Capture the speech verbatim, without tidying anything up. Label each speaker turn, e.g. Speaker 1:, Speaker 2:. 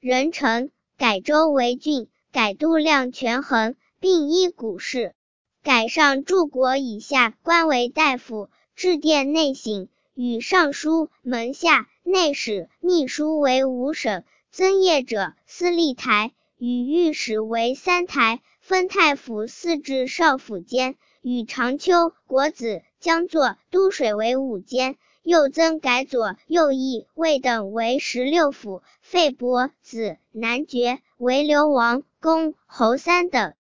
Speaker 1: 壬辰，改州为郡，改度量权衡，并依古事。改上柱国以下官为大夫，至殿内省，与尚书、门下、内史、秘书为五省，增业者司隶台，与御史为三台，分太府四至少府监，与长秋、国子、江作、都水为五监，又增改左、右翼、卫等为十六府，废伯子、男爵为流王、公、侯三等。